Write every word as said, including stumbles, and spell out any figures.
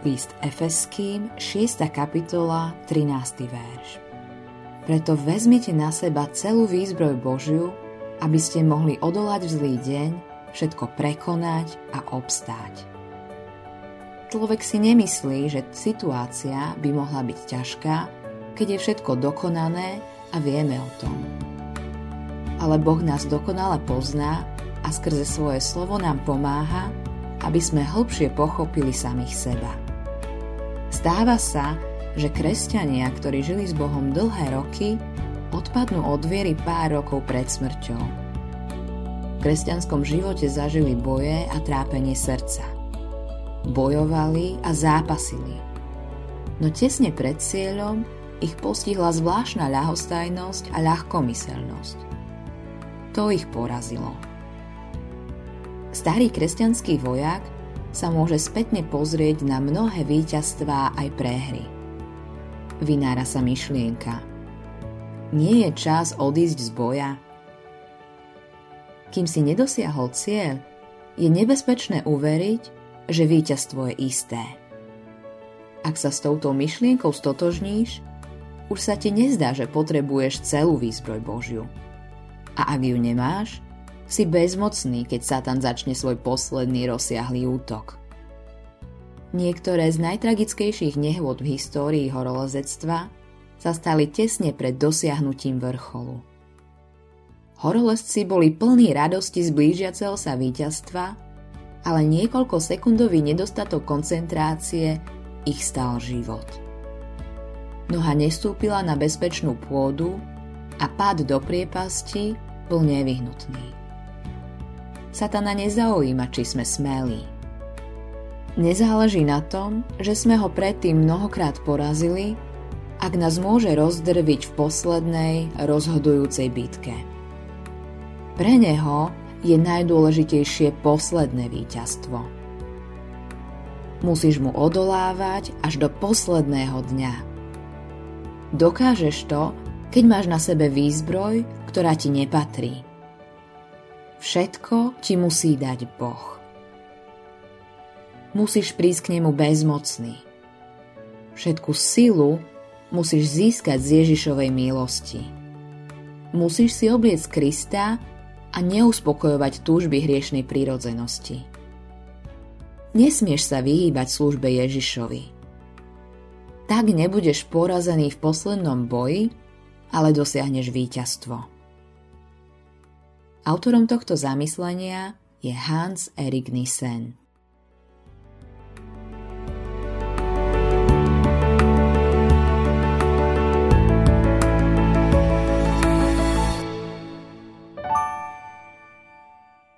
List Efeským, šiesta kapitola, trinásty verš. Preto vezmite na seba celú výzbroj Božiu, aby ste mohli odolať v zlý deň, všetko prekonať a obstáť. Človek si nemyslí, že situácia by mohla byť ťažká, keď je všetko dokonané a vieme o tom. Ale Boh nás dokonale pozná a skrze svoje slovo nám pomáha, aby sme hlbšie pochopili samých seba. Stáva sa, že kresťania, ktorí žili s Bohom dlhé roky, odpadnú od viery pár rokov pred smrťou. V kresťanskom živote zažili boje a trápenie srdca. Bojovali a zápasili. No tesne pred cieľom ich postihla zvláštna ľahostajnosť a ľahkomyselnosť. To ich porazilo. Starý kresťanský vojak sa môže spätne pozrieť na mnohé víťazstvá aj prehry. Vynára sa myšlienka: nie je čas odísť z boja? Kým si nedosiahol cieľ, je nebezpečné uveriť, že víťazstvo je isté. Ak sa s touto myšlienkou stotožníš, už sa ti nezdá, že potrebuješ celú výzbroj Božiu. A ak ju nemáš, si bezmocný, keď Satan začne svoj posledný rozsiahlý útok. Niektoré z najtragickejších nehôd v histórii horolezectva sa stali tesne pred dosiahnutím vrcholu. Horolezci boli plní radosti z blížiaceho sa víťazstva, ale niekoľko sekundový nedostatok koncentrácie ich stál život. Noha nestúpila na bezpečnú pôdu a pád do priepasti bol nevyhnutný. Satana nezaujíma, či sme smelí. Nezáleží na tom, že sme ho predtým mnohokrát porazili, ak nás môže rozdrviť v poslednej, rozhodujúcej bitke. Pre neho je najdôležitejšie posledné víťazstvo. Musíš mu odolávať až do posledného dňa. Dokážeš to, keď máš na sebe výzbroj, ktorá ti nepatrí. Všetko ti musí dať Boh. Musíš prísť k nemu bezmocný. Všetku silu musíš získať z Ježišovej milosti. Musíš si obliecť Krista a neuspokojovať túžby hriešnej prírodzenosti. Nesmieš sa vyhýbať službe Ježišovi. Tak nebudeš porazený v poslednom boji, ale dosiahneš víťazstvo. Autorom tohto zamyslenia je Hans Erik Nissen.